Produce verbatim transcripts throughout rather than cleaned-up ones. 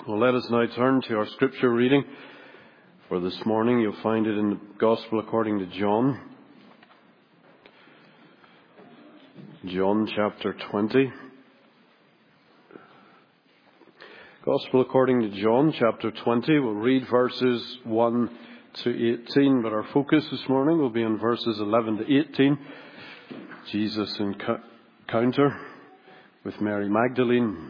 Well, let us now turn to our scripture reading for this morning. You'll find it in the Gospel according to John. John chapter twenty. Gospel according to John chapter twenty. We'll read verses one to eighteen, but our focus this morning will be on verses eleven to eighteen. Jesus' encounter with Mary Magdalene.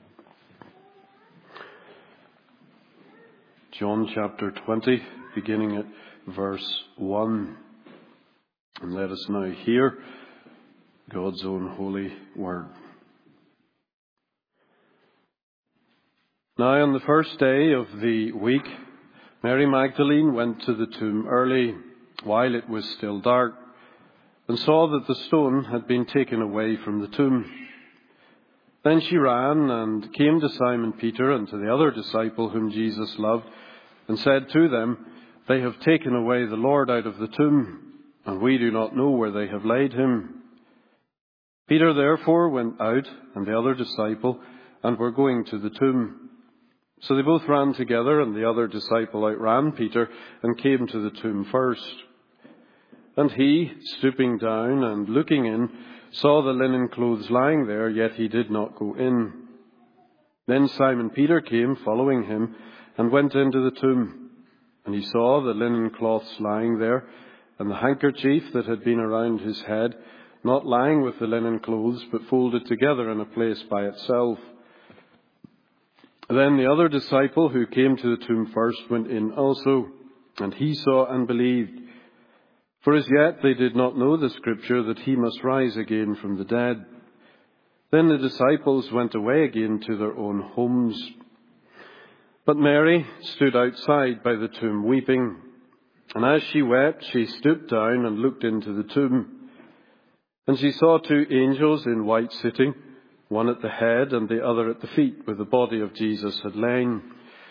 John chapter twenty, beginning at verse one. And let us now hear God's own holy word. Now on the first day of the week, Mary Magdalene went to the tomb early, while it was still dark, and saw that the stone had been taken away from the tomb. Then she ran and came to Simon Peter and to the other disciple whom Jesus loved, and said to them, "They have taken away the Lord out of the tomb, and we do not know where they have laid him." Peter therefore went out, and the other disciple, and were going to the tomb. So they both ran together, and the other disciple outran Peter, and came to the tomb first. And he, stooping down and looking in, saw the linen clothes lying there, yet he did not go in. Then Simon Peter came, following him, and went into the tomb. And he saw the linen cloths lying there, and the handkerchief that had been around his head, not lying with the linen clothes, but folded together in a place by itself. Then the other disciple who came to the tomb first went in also, and he saw and believed. For as yet they did not know the scripture that he must rise again from the dead. Then the disciples went away again to their own homes. But Mary stood outside by the tomb weeping, and as she wept, she stooped down and looked into the tomb. And she saw two angels in white sitting, one at the head and the other at the feet, where the body of Jesus had lain.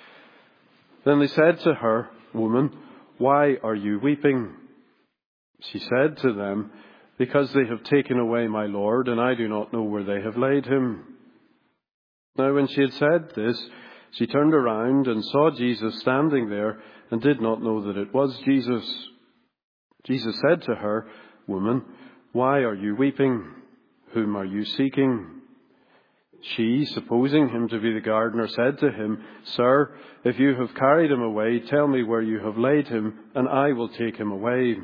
Then they said to her, "Woman, why are you weeping?" She said to them, "Because they have taken away my Lord, and I do not know where they have laid him." Now when she had said this, she turned around and saw Jesus standing there, and did not know that it was Jesus. Jesus said to her, "Woman, why are you weeping? Whom are you seeking?" She, supposing him to be the gardener, said to him, "Sir, if you have carried him away, tell me where you have laid him, and I will take him away."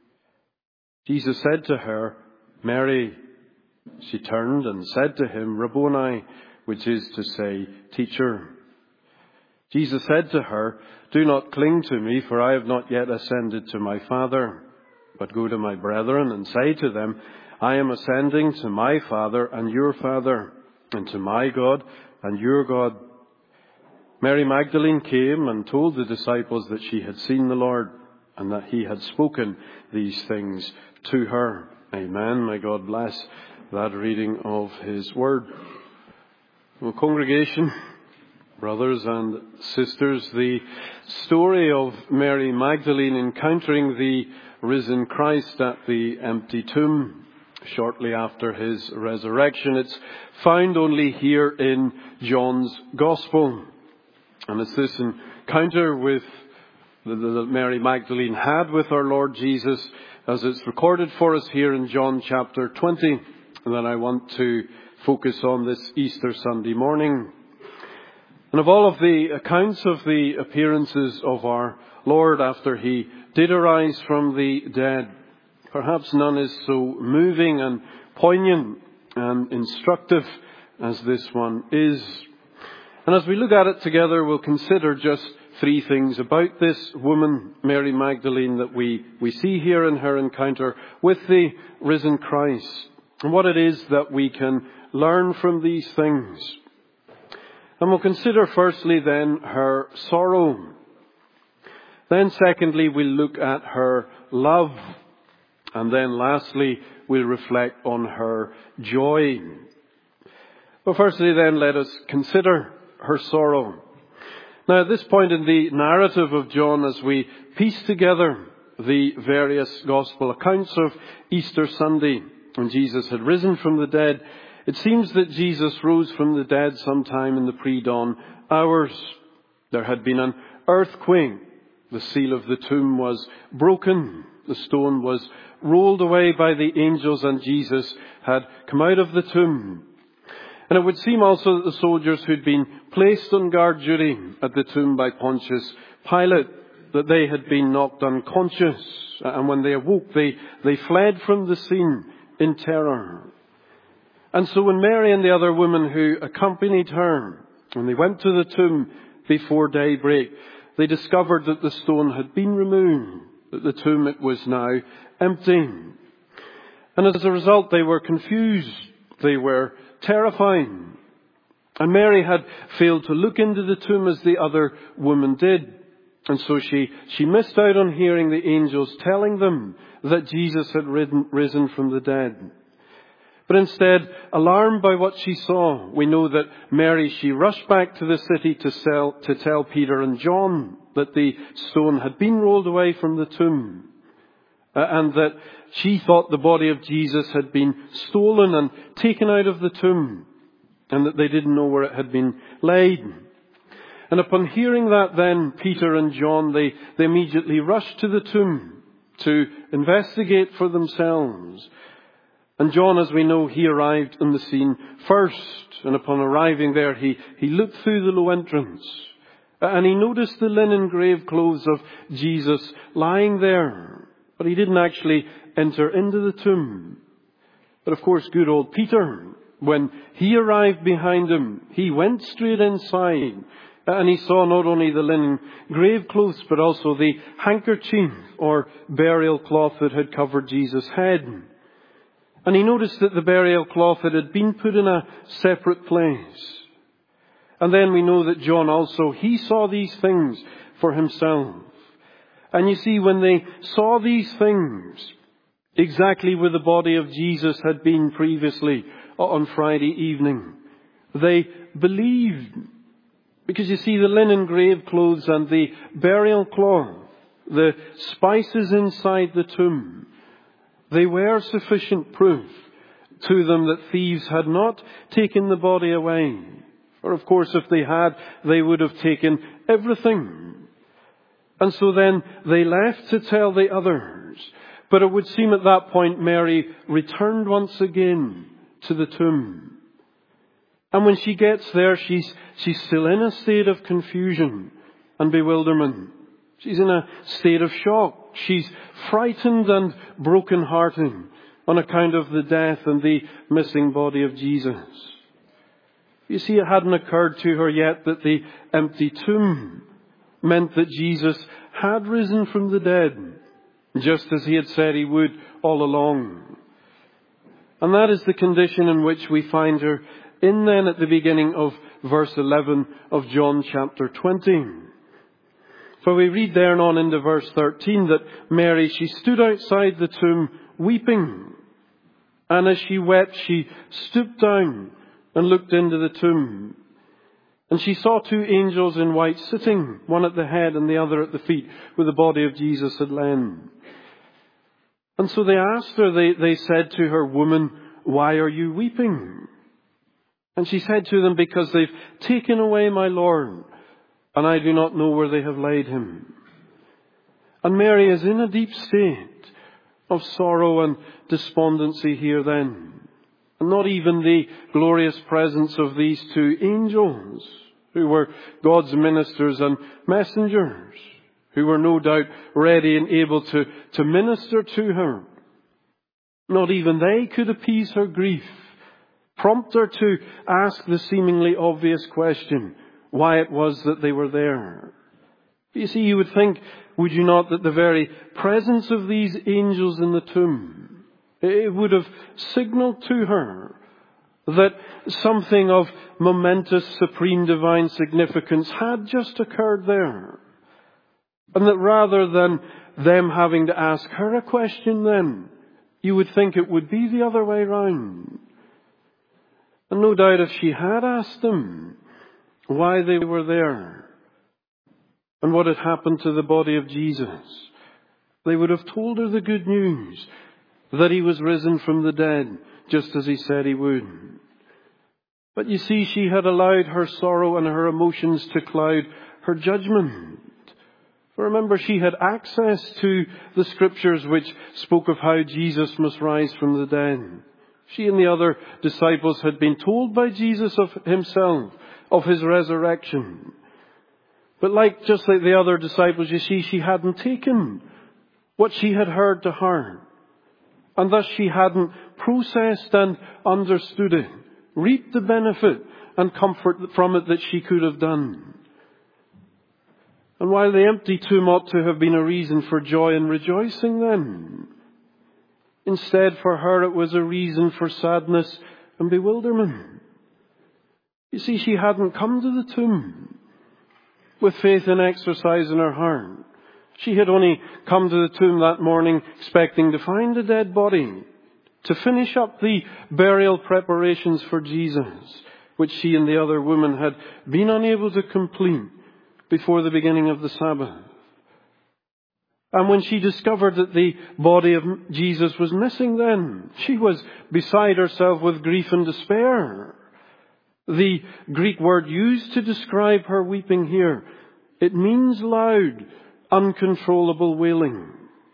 Jesus said to her, "Mary." She turned and said to him, "Rabboni," which is to say, Teacher. Jesus said to her, "Do not cling to me, for I have not yet ascended to my Father. But go to my brethren and say to them, I am ascending to my Father and your Father, and to my God and your God." Mary Magdalene came and told the disciples that she had seen the Lord, and that he had spoken these things to her. Amen. May God bless that reading of his word. Well, congregation, brothers and sisters, the story of Mary Magdalene encountering the risen Christ at the empty tomb shortly after his resurrection, it's found only here in John's Gospel. And it's this encounter with that Mary Magdalene had with our Lord Jesus, as it's recorded for us here in John chapter twenty, that I want to focus on this Easter Sunday morning. And of all of the accounts of the appearances of our Lord after he did arise from the dead, perhaps none is so moving and poignant and instructive as this one is. And as we look at it together, we'll consider just three things about this woman, Mary Magdalene, that we, we see here in her encounter with the risen Christ, and what it is that we can learn from these things. And we'll consider firstly then her sorrow. Then secondly, we'll look at her love. And then lastly, we'll reflect on her joy. But firstly then, let us consider her sorrow. Now at this point in the narrative of John, as we piece together the various gospel accounts of Easter Sunday, when Jesus had risen from the dead, it seems that Jesus rose from the dead sometime in the pre-dawn hours. There had been an earthquake. The seal of the tomb was broken. The stone was rolled away by the angels, and Jesus had come out of the tomb. And it would seem also that the soldiers who'd been placed on guard duty at the tomb by Pontius Pilate, that they had been knocked unconscious. And when they awoke, they, they fled from the scene in terror. And so when Mary and the other women who accompanied her, when they went to the tomb before daybreak, they discovered that the stone had been removed, that the tomb it was now empty. And as a result, they were confused. They were terrified. And Mary had failed to look into the tomb as the other woman did. And so she, she missed out on hearing the angels telling them that Jesus had risen, risen from the dead. But instead, alarmed by what she saw, we know that Mary, she rushed back to the city to, sell, to tell Peter and John that the stone had been rolled away from the tomb. Uh, and that she thought the body of Jesus had been stolen and taken out of the tomb, and that they didn't know where it had been laid. And upon hearing that then, Peter and John, they, they immediately rushed to the tomb to investigate for themselves. And John, as we know, he arrived on the scene first. And upon arriving there, he, he looked through the low entrance. And he noticed the linen grave clothes of Jesus lying there. But he didn't actually enter into the tomb. But of course, good old Peter, when he arrived behind him, he went straight inside. And he saw not only the linen grave clothes, but also the handkerchief or burial cloth that had covered Jesus' head. And he noticed that the burial cloth it had been put in a separate place. And then we know that John also, he saw these things for himself. And you see, when they saw these things, exactly where the body of Jesus had been previously on Friday evening, they believed. Because you see, the linen grave clothes and the burial cloth, the spices inside the tomb, they were sufficient proof to them that thieves had not taken the body away. For of course, if they had, they would have taken everything. And so then they left to tell the others. But it would seem at that point Mary returned once again to the tomb. And when she gets there, she's, she's still in a state of confusion and bewilderment. She's in a state of shock. She's frightened and broken-hearted on account of the death and the missing body of Jesus. You see, it hadn't occurred to her yet that the empty tomb meant that Jesus had risen from the dead, just as he had said he would all along. And that is the condition in which we find her in then at the beginning of verse eleven of John chapter twenty. For we read there and on into verse thirteen that Mary, she stood outside the tomb weeping. And as she wept, she stooped down and looked into the tomb. And she saw two angels in white sitting, one at the head and the other at the feet, where the body of Jesus had lain. And so they asked her, they, they said to her, "Woman, why are you weeping?" And she said to them, "Because they've taken away my Lord, and I do not know where they have laid him." And Mary is in a deep state of sorrow and despondency here then. And not even the glorious presence of these two angels, who were God's ministers and messengers, who were no doubt ready and able to, to minister to her. Not even they could appease her grief, prompt her to ask the seemingly obvious question, why it was that they were there. You see, you would think, would you not, that the very presence of these angels in the tomb, it would have signaled to her that something of momentous, supreme divine significance had just occurred there. And that rather than them having to ask her a question then, you would think it would be the other way round. And no doubt if she had asked them why they were there and what had happened to the body of Jesus, they would have told her the good news that he was risen from the dead, just as he said he would. But you see, she had allowed her sorrow and her emotions to cloud her judgment. For remember, she had access to the scriptures which spoke of how Jesus must rise from the dead. She and the other disciples had been told by Jesus of himself, of his resurrection. But like, just like the other disciples, you see, she hadn't taken what she had heard to heart. And thus she hadn't processed and understood it, reaped the benefit and comfort from it that she could have done. And while the empty tomb ought to have been a reason for joy and rejoicing then, instead for her it was a reason for sadness and bewilderment. You see, she hadn't come to the tomb with faith and exercise in her heart. She had only come to the tomb that morning expecting to find a dead body, to finish up the burial preparations for Jesus, which she and the other woman had been unable to complete before the beginning of the Sabbath. And when she discovered that the body of Jesus was missing then, she was beside herself with grief and despair. The Greek word used to describe her weeping here, it means loud, uncontrollable wailing.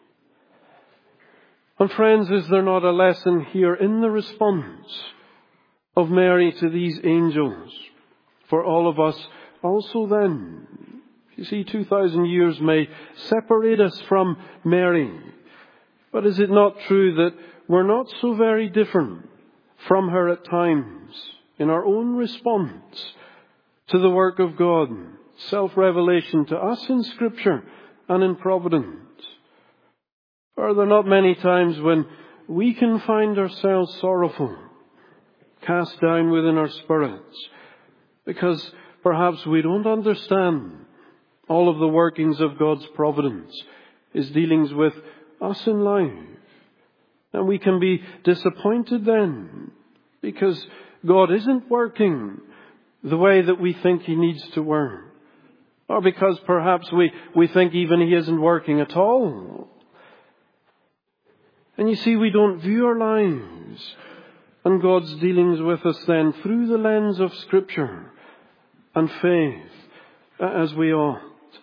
And friends, is there not a lesson here in the response of Mary to these angels for all of us also then? You see, two thousand years may separate us from Mary. But is it not true that we're not so very different from her at times in our own response to the work of God, self-revelation to us in Scripture and in providence? Are there not many times when we can find ourselves sorrowful, cast down within our spirits, because perhaps we don't understand all of the workings of God's providence, His dealings with us in life. And we can be disappointed then because God isn't working the way that we think He needs to work. Or because perhaps we, we think even He isn't working at all. And you see, we don't view our lives and God's dealings with us then through the lens of Scripture and faith as we ought.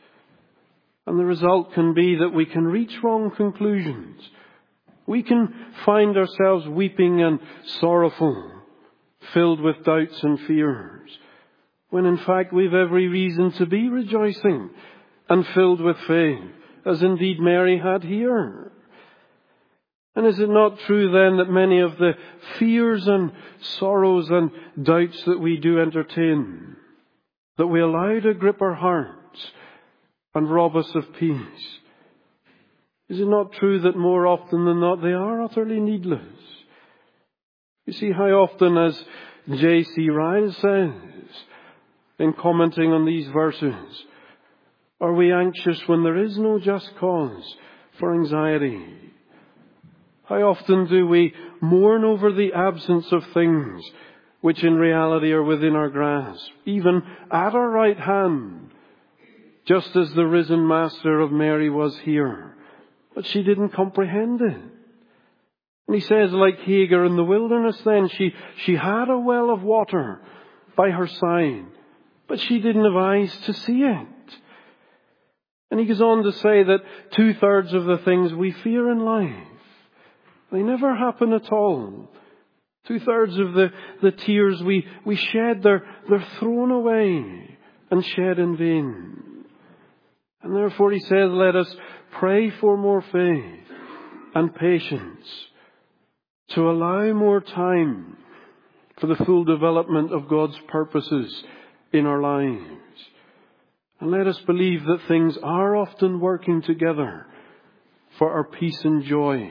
And the result can be that we can reach wrong conclusions. We can find ourselves weeping and sorrowful, filled with doubts and fears, when in fact we've every reason to be rejoicing and filled with faith, as indeed Mary had here. And is it not true then that many of the fears and sorrows and doubts that we do entertain, that we allow to grip our hearts and rob us of peace? Is it not true that more often than not they are utterly needless? You see, how often, as J C Ryle says in commenting on these verses, are we anxious when there is no just cause for anxiety? How often do we mourn over the absence of things which in reality are within our grasp, even at our right hand, just as the risen Master of Mary was here. But she didn't comprehend it. And he says, like Hagar in the wilderness then, she, she had a well of water by her side, but she didn't have eyes to see it. And he goes on to say that two-thirds of the things we fear in life, they never happen at all. Two-thirds of the, the tears we, we shed, they're, they're thrown away and shed in vain. And therefore he says, let us pray for more faith and patience, to allow more time for the full development of God's purposes in our lives. And let us believe that things are often working together for our peace and joy,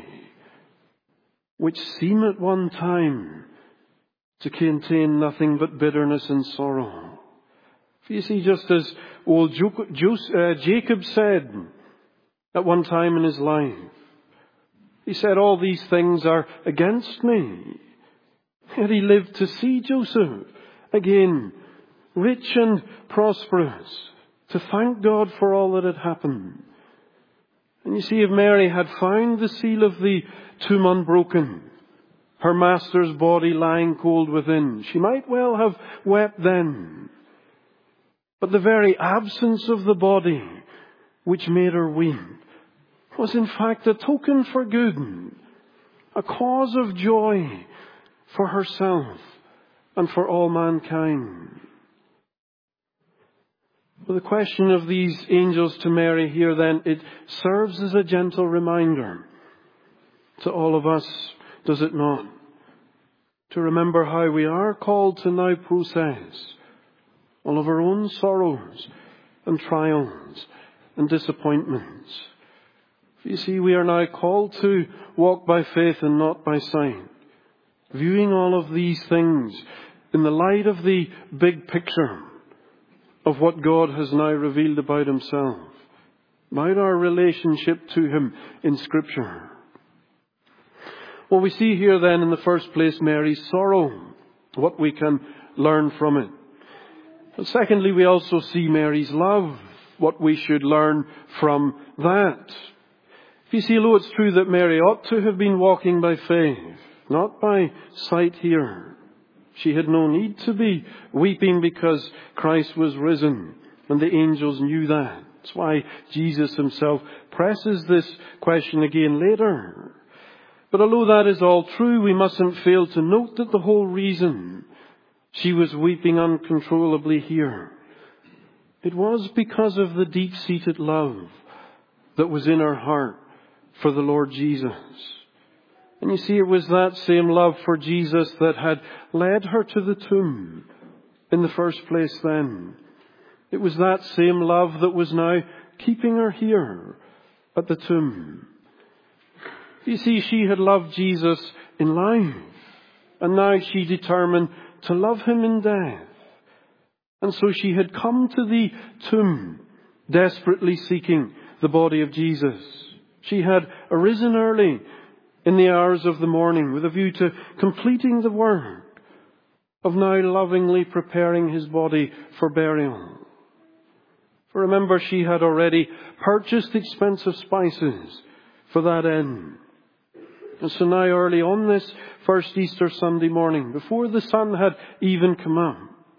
which seem at one time to contain nothing but bitterness and sorrow. You see, just as old Jacob said at one time in his life, he said, all these things are against me. Yet he lived to see Joseph again, rich and prosperous, to thank God for all that had happened. And you see, if Mary had found the seal of the tomb unbroken, her master's body lying cold within. She might well have wept then. But the very absence of the body which made her weep was in fact a token for good, a cause of joy for herself and for all mankind. Well, the question of these angels to Mary here then, it serves as a gentle reminder to all of us, does it not? To remember how we are called to now process all of our own sorrows and trials and disappointments. You see, we are now called to walk by faith and not by sight, viewing all of these things in the light of the big picture of what God has now revealed about Himself, about our relationship to Him in Scripture. Well, we see here then in the first place Mary's sorrow, what we can learn from it. But secondly, we also see Mary's love, what we should learn from that. You see, although it's true that Mary ought to have been walking by faith, not by sight here. She had no need to be weeping because Christ was risen, and the angels knew that. That's why Jesus Himself presses this question again later. But although that is all true, we mustn't fail to note that the whole reason she was weeping uncontrollably here, it was because of the deep-seated love that was in her heart for the Lord Jesus. And you see, it was that same love for Jesus that had led her to the tomb in the first place then. It was that same love that was now keeping her here at the tomb. You see, she had loved Jesus in life, and now she determined to love Him in death. And so she had come to the tomb, desperately seeking the body of Jesus. She had arisen early in the hours of the morning with a view to completing the work of now lovingly preparing His body for burial. For remember, she had already purchased expensive spices for that end. And so now early on this first Easter Sunday morning, before the sun had even come up,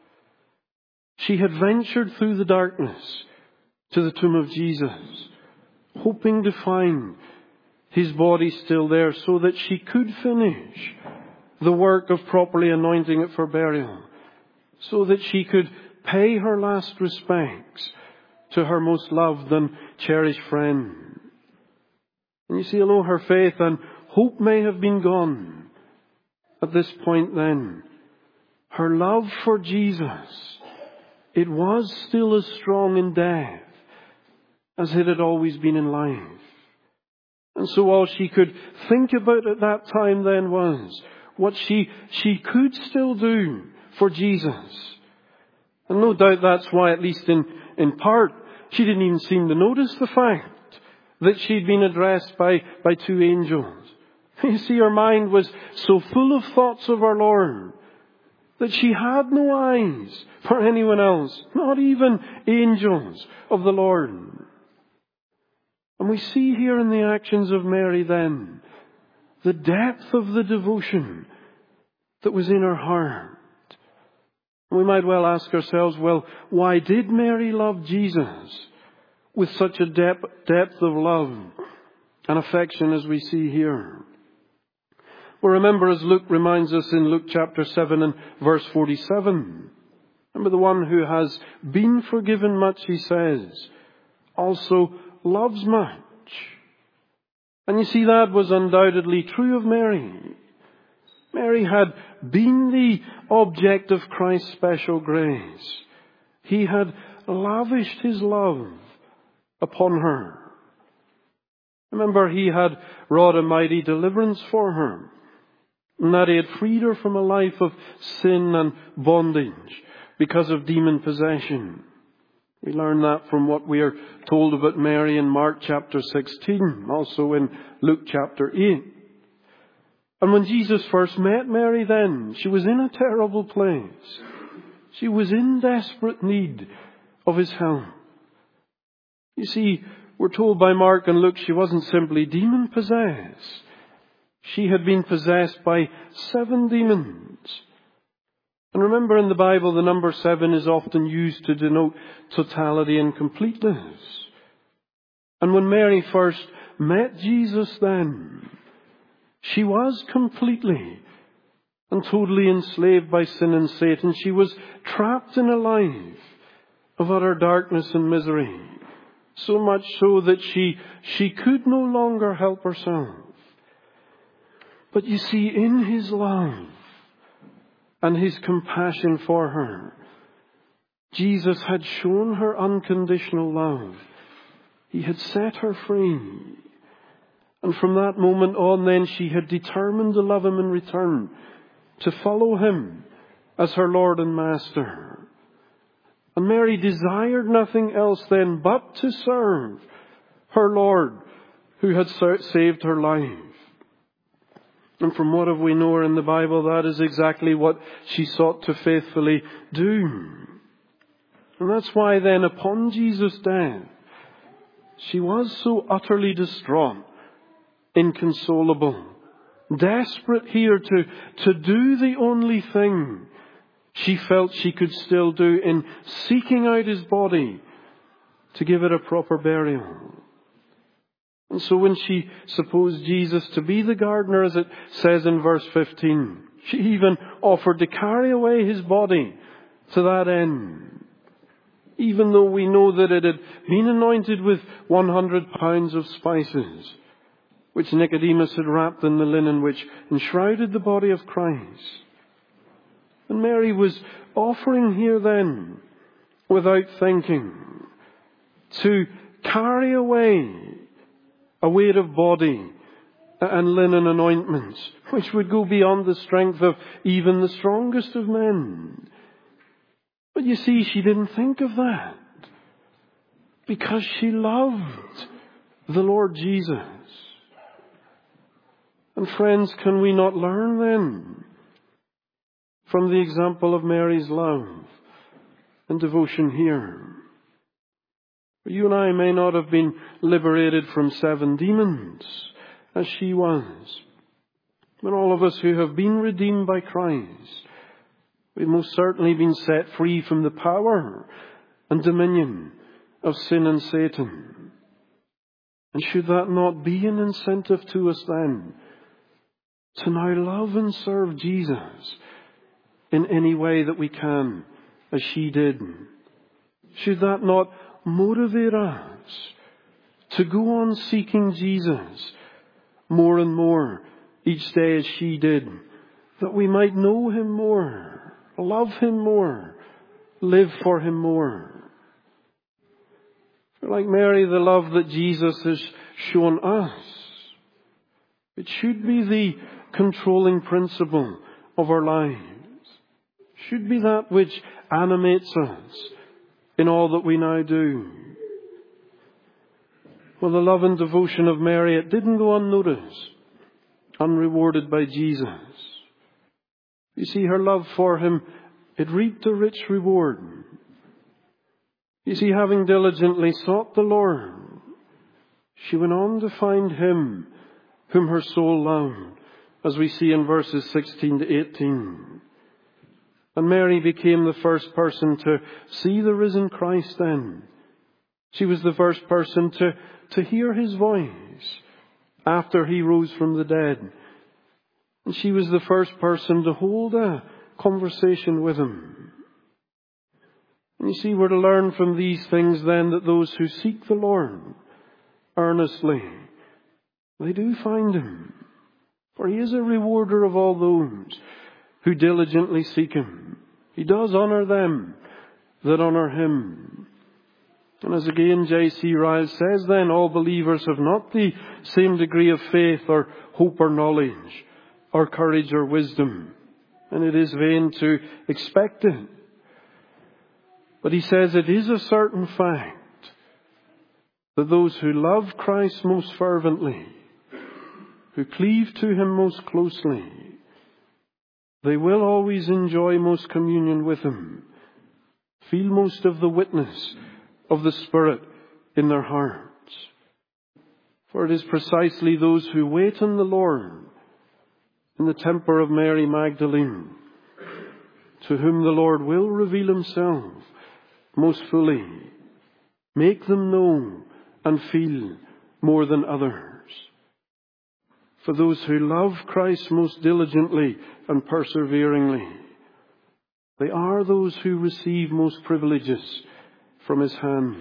she had ventured through the darkness to the tomb of Jesus, hoping to find His body still there so that she could finish the work of properly anointing it for burial, so that she could pay her last respects to her most loved and cherished friend. And you see, although her faith and hope may have been gone at this point then, her love for Jesus, it was still as strong in death as it had always been in life. And so all she could think about at that time then was what she, she could still do for Jesus. And no doubt that's why, at least in, in part, she didn't even seem to notice the fact that she'd been addressed by, by two angels. You see, her mind was so full of thoughts of our Lord that she had no eyes for anyone else, not even angels of the Lord. And we see here in the actions of Mary then the depth of the devotion that was in her heart. We might well ask ourselves, well, why did Mary love Jesus with such a depth, depth of love and affection as we see here? Well, remember, as Luke reminds us in Luke chapter seven and verse forty-seven, remember, the one who has been forgiven much, he says, also loves much. And you see, that was undoubtedly true of Mary. Mary had been the object of Christ's special grace. He had lavished His love upon her. Remember, He had wrought a mighty deliverance for her, and that He had freed her from a life of sin and bondage because of demon possession. We learn that from what we are told about Mary in Mark chapter sixteen, also in Luke chapter eight. And when Jesus first met Mary then, she was in a terrible place. She was in desperate need of His help. You see, we're told by Mark and Luke she wasn't simply demon possessed. She had been possessed by seven demons. And remember, in the Bible, the number seven is often used to denote totality and completeness. And when Mary first met Jesus then, she was completely and totally enslaved by sin and Satan. She was trapped in a life of utter darkness and misery. So much so that she, she could no longer help herself. But you see, in His love and His compassion for her, Jesus had shown her unconditional love. He had set her free. And from that moment on then, she had determined to love Him in return, to follow Him as her Lord and Master. And Mary desired nothing else then but to serve her Lord who had saved her life. And from what we know her in the Bible, that is exactly what she sought to faithfully do. And that's why then upon Jesus' death, she was so utterly distraught, inconsolable, desperate here to, to do the only thing she felt she could still do in seeking out His body to give it a proper burial. And so when she supposed Jesus to be the gardener, as it says in verse fifteen, she even offered to carry away His body to that end, even though we know that it had been anointed with one hundred pounds of spices, which Nicodemus had wrapped in the linen which enshrouded the body of Christ. And Mary was offering here then, without thinking, to carry away a weight of body and linen and ointments, which would go beyond the strength of even the strongest of men. But you see, she didn't think of that, because she loved the Lord Jesus. And friends, can we not learn then from the example of Mary's love and devotion here? You and I may not have been liberated from seven demons as she was, but all of us who have been redeemed by Christ, we've most certainly been set free from the power and dominion of sin and Satan. And should that not be an incentive to us then to now love and serve Jesus in any way that we can, as she did? Should that not motivate us to go on seeking Jesus more and more each day as she did, that we might know Him more, love Him more, live for Him more? Like Mary, the love that Jesus has shown us, it should be the controlling principle of our lives. Should be that which animates us in all that we now do. Well, the love and devotion of Mary, it didn't go unnoticed, unrewarded by Jesus. You see, her love for Him, it reaped a rich reward. You see, having diligently sought the Lord, she went on to find Him whom her soul loved, as we see in verses sixteen to eighteen. And Mary became the first person to see the risen Christ then. She was the first person to, to hear His voice after He rose from the dead. And she was the first person to hold a conversation with Him. And you see, we're to learn from these things then that those who seek the Lord earnestly, they do find Him. For He is a rewarder of all those who diligently seek Him. He does honour them that honour Him. And as again J C Ryle says then, all believers have not the same degree of faith or hope or knowledge or courage or wisdom. And it is vain to expect it. But he says it is a certain fact that those who love Christ most fervently, who cleave to Him most closely, they will always enjoy most communion with Him, feel most of the witness of the Spirit in their hearts. For it is precisely those who wait on the Lord in the temper of Mary Magdalene, to whom the Lord will reveal himself most fully, make them know and feel more than others. For those who love Christ most diligently and perseveringly, they are those who receive most privileges from his hand.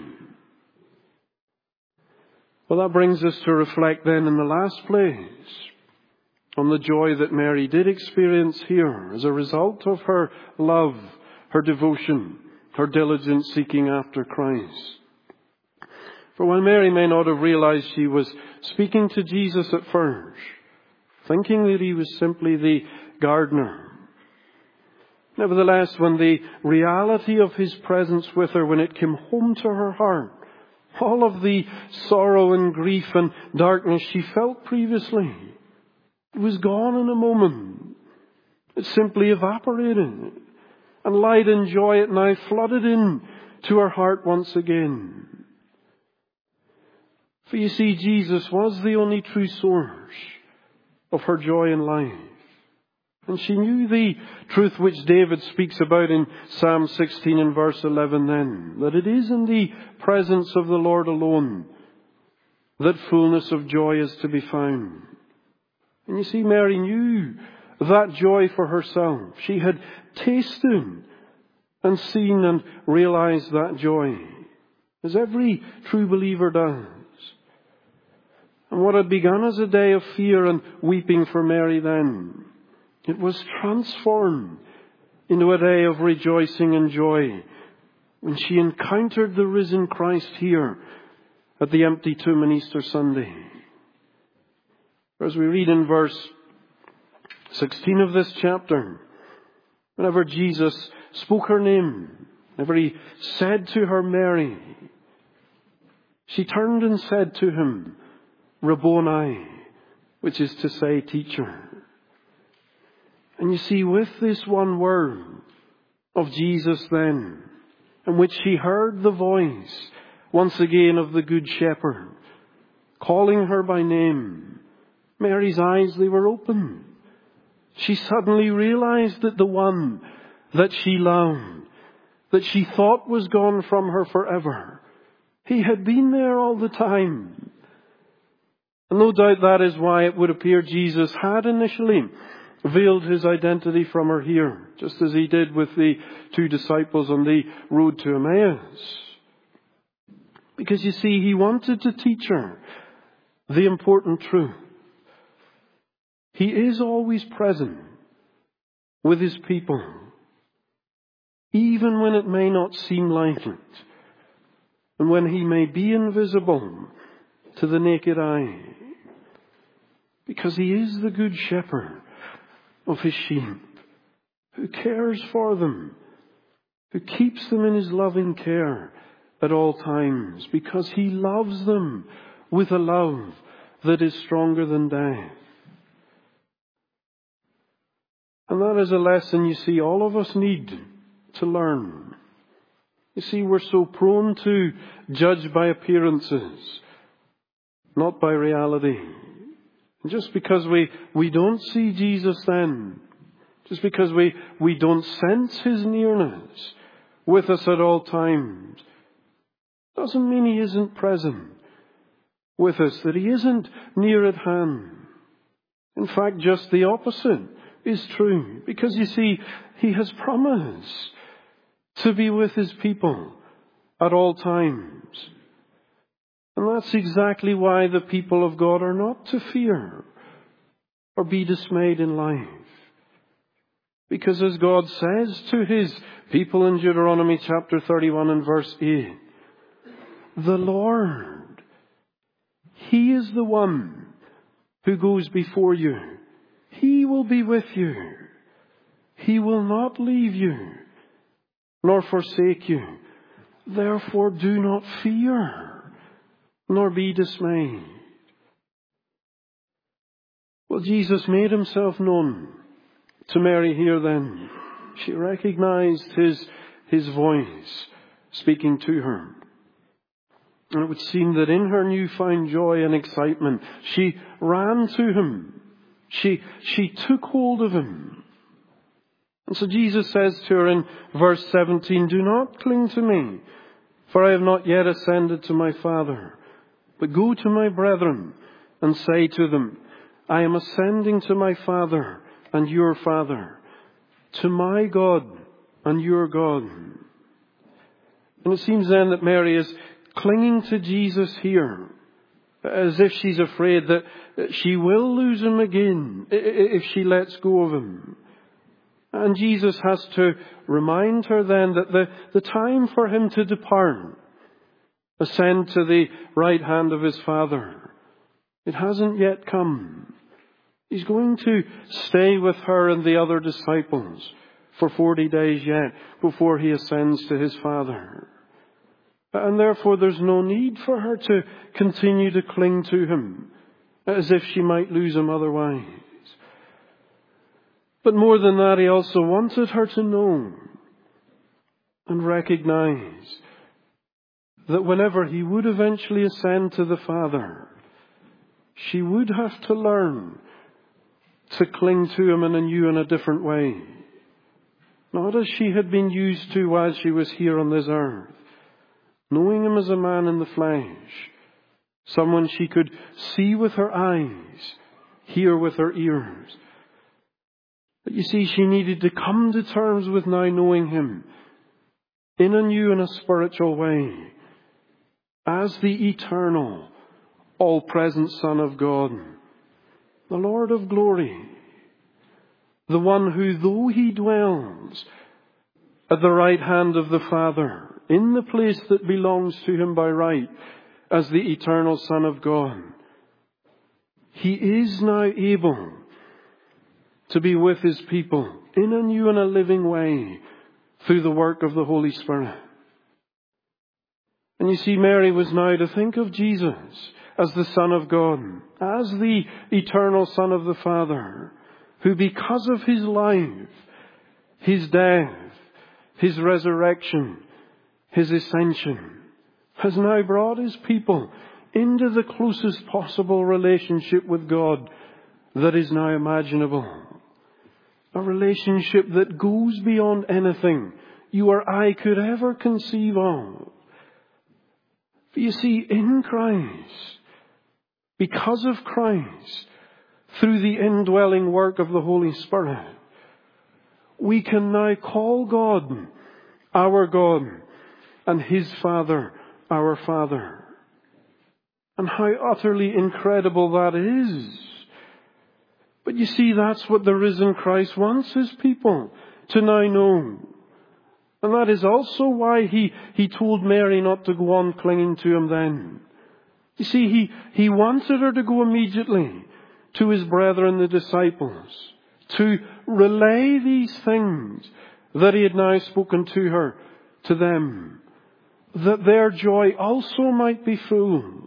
Well, that brings us to reflect then in the last place on the joy that Mary did experience here as a result of her love, her devotion, her diligent seeking after Christ. For while Mary may not have realized she was speaking to Jesus at first, thinking that he was simply the gardener, nevertheless, when the reality of his presence with her, when it came home to her heart, all of the sorrow and grief and darkness she felt previously, it was gone in a moment. It simply evaporated. And light and joy it now flooded in to her heart once again. For you see, Jesus was the only true source of her joy in life. And she knew the truth which David speaks about in Psalm sixteen and verse eleven then, that it is in the presence of the Lord alone that fullness of joy is to be found. And you see, Mary knew that joy for herself. She had tasted and seen and realized that joy, as every true believer does. And what had begun as a day of fear and weeping for Mary then, it was transformed into a day of rejoicing and joy when she encountered the risen Christ here at the empty tomb on Easter Sunday. As we read in verse sixteen of this chapter, whenever Jesus spoke her name, whenever he said to her, Mary, she turned and said to him, Rabboni, which is to say, teacher. And you see, with this one word of Jesus then, in which she heard the voice once again of the Good Shepherd, calling her by name, Mary's eyes, they were open. She suddenly realized that the one that she loved, that she thought was gone from her forever, he had been there all the time. And no doubt that is why it would appear Jesus had initially veiled his identity from her here, just as he did with the two disciples on the road to Emmaus. Because you see, he wanted to teach her the important truth. He is always present with his people, even when it may not seem like it, and when he may be invisible to the naked eye, because he is the good shepherd of his sheep, who cares for them, who keeps them in his loving care at all times, because he loves them with a love that is stronger than death. And that is a lesson, you see, all of us need to learn. You see, we're so prone to judge by appearances, not by reality. And just because we, we don't see Jesus then, just because we, we don't sense his nearness with us at all times, doesn't mean he isn't present with us, that he isn't near at hand. In fact, just the opposite is true. Because you see, he has promised to be with his people at all times. And that's exactly why the people of God are not to fear or be dismayed in life. Because as God says to his people in Deuteronomy chapter thirty-one and verse eight, the Lord, he is the one who goes before you. He will be with you. He will not leave you nor forsake you. Therefore do not fear, nor be dismayed. Well, Jesus made himself known to Mary here then. She recognized his, his voice speaking to her. And it would seem that in her newfound joy and excitement, she ran to him. She, she took hold of him. And so Jesus says to her in verse seventeen, "Do not cling to me, for I have not yet ascended to my Father. But go to my brethren and say to them, I am ascending to my Father and your Father, to my God and your God." And it seems then that Mary is clinging to Jesus here, as if she's afraid that she will lose him again if she lets go of him. And Jesus has to remind her then that the, the time for him to depart, ascend to the right hand of his Father, it hasn't yet come. He's going to stay with her and the other disciples for forty days yet before he ascends to his Father. And therefore there's no need for her to continue to cling to him as if she might lose him otherwise. But more than that, he also wanted her to know and recognize that whenever he would eventually ascend to the Father, she would have to learn to cling to him in a new and a different way. Not as she had been used to while she was here on this earth, knowing him as a man in the flesh, someone she could see with her eyes, hear with her ears. But you see, she needed to come to terms with now knowing him in a new and a spiritual way, as the eternal, all-present Son of God, the Lord of glory, the one who, though he dwells at the right hand of the Father, in the place that belongs to him by right, as the eternal Son of God, he is now able to be with his people in a new and a living way through the work of the Holy Spirit. And you see, Mary was now to think of Jesus as the Son of God, as the eternal Son of the Father, who because of his life, his death, his resurrection, his ascension, has now brought his people into the closest possible relationship with God that is now imaginable. A relationship that goes beyond anything you or I could ever conceive of. For you see, in Christ, because of Christ, through the indwelling work of the Holy Spirit, we can now call God our God and his Father our Father. And how utterly incredible that is. But you see, that's what the risen Christ wants his people to now know. And that is also why he, he told Mary not to go on clinging to him then. You see, he, he wanted her to go immediately to his brethren, the disciples, to relay these things that he had now spoken to her, to them, that their joy also might be full.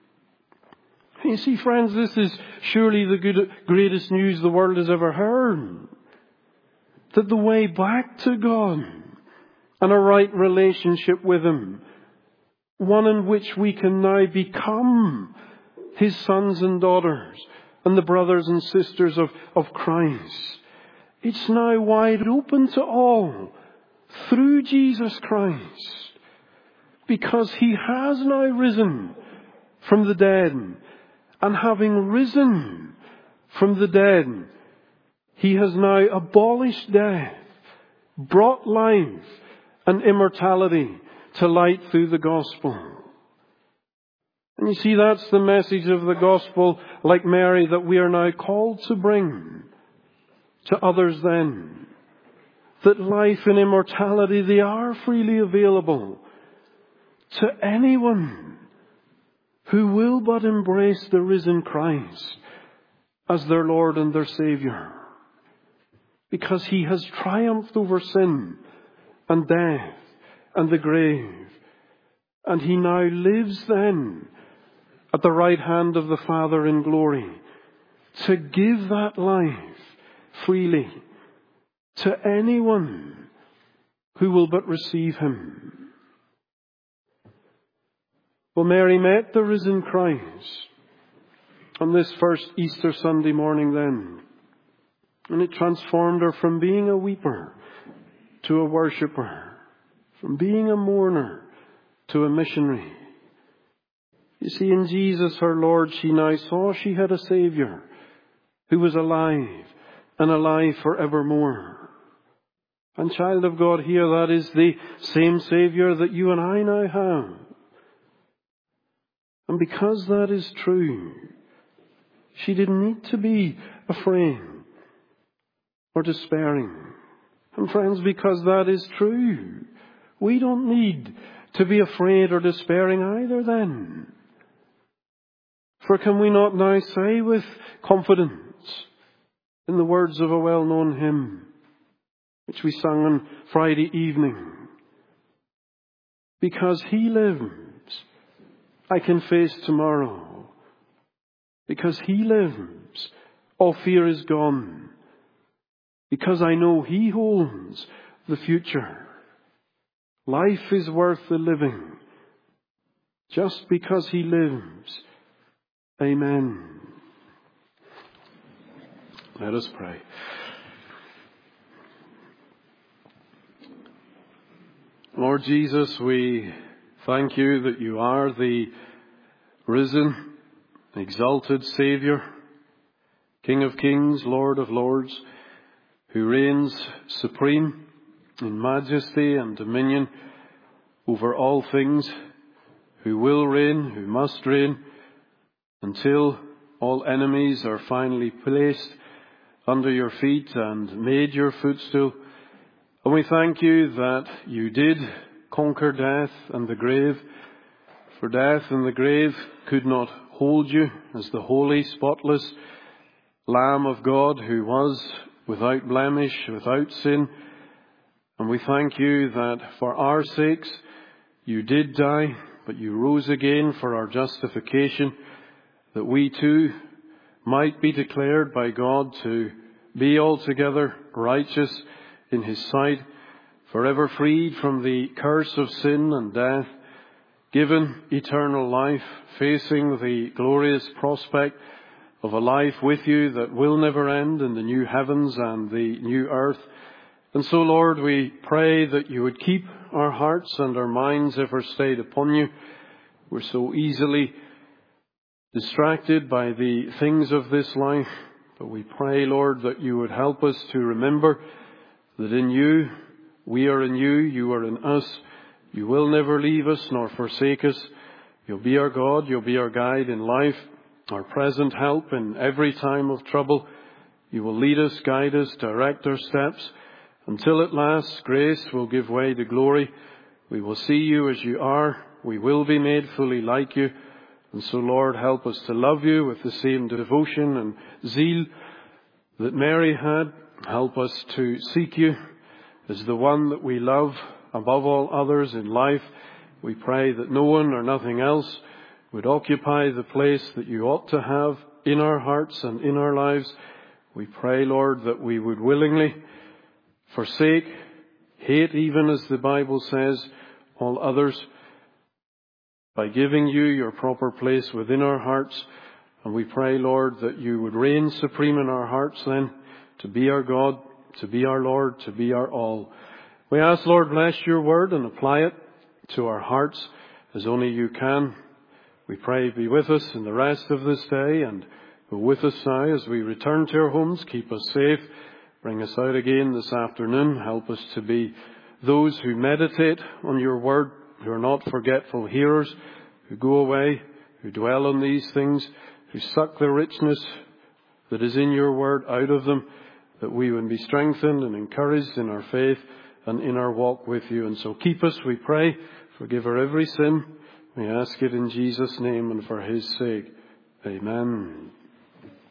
You see, friends, this is surely the good, greatest news the world has ever heard. That the way back to God and a right relationship with him, one in which we can now become his sons and daughters and the brothers and sisters of, of Christ, it's now wide open to all through Jesus Christ, because he has now risen from the dead. And having risen from the dead, he has now abolished death, brought life and immortality to light through the gospel. And you see, that's the message of the gospel, like Mary, that we are now called to bring to others then. That life and immortality, they are freely available to anyone who will but embrace the risen Christ as their Lord and their Saviour. Because he has triumphed over sin and death and the grave. And he now lives then at the right hand of the Father in glory to give that life freely to anyone who will but receive him. Well, Mary met the risen Christ on this first Easter Sunday morning then. And it transformed her from being a weeper to a worshipper, from being a mourner to a missionary. You see, in Jesus, her Lord, she now saw she had a Saviour who was alive and alive forevermore. And child of God, here, that is the same Saviour that you and I now have. And because that is true, she didn't need to be afraid or despairing. And friends, because that is true, we don't need to be afraid or despairing either then. For can we not now say with confidence, in the words of a well-known hymn, which we sang on Friday evening, because He lives, I can face tomorrow. Because He lives, all fear is gone. Because I know He holds the future. Life is worth the living, just because He lives. Amen. Let us pray. Lord Jesus, we thank You that You are the risen, exalted Saviour, King of kings, Lord of lords, who reigns supreme in majesty and dominion over all things, who will reign, who must reign, until all enemies are finally placed under Your feet and made Your footstool. And we thank You that You did conquer death and the grave, for death and the grave could not hold You as the holy, spotless Lamb of God who was without blemish, without sin. And we thank You that for our sakes You did die, but You rose again for our justification, that we too might be declared by God to be altogether righteous in His sight, forever freed from the curse of sin and death, given eternal life, facing the glorious prospect of a life with You that will never end in the new heavens and the new earth. And so, Lord, we pray that You would keep our hearts and our minds ever stayed upon You. We're so easily distracted by the things of this life, but we pray, Lord, that You would help us to remember that in You, we are in You, You are in us. You will never leave us nor forsake us. You'll be our God, You'll be our guide in life, our present help in every time of trouble. You will lead us, guide us, direct our steps, until at last grace will give way to glory. We will see You as You are. We will be made fully like You. And so, Lord, help us to love You with the same devotion and zeal that Mary had. Help us to seek You as the one that we love above all others in life. We pray that no one or nothing else would occupy the place that You ought to have in our hearts and in our lives. We pray, Lord, that we would willingly forsake, hate even as the Bible says, all others, by giving You Your proper place within our hearts. And we pray, Lord, that You would reign supreme in our hearts then, to be our God, to be our Lord, to be our all. We ask, Lord, bless Your word and apply it to our hearts as only You can. We pray, be with us in the rest of this day, and go with us now as we return to our homes. Keep us safe. Bring us out again this afternoon. Help us to be those who meditate on Your word, who are not forgetful hearers, who go away, who dwell on these things, who suck the richness that is in Your word out of them, that we would be strengthened and encouraged in our faith and in our walk with You. And so keep us, we pray. Forgive our every sin. We ask it in Jesus' name and for His sake. Amen.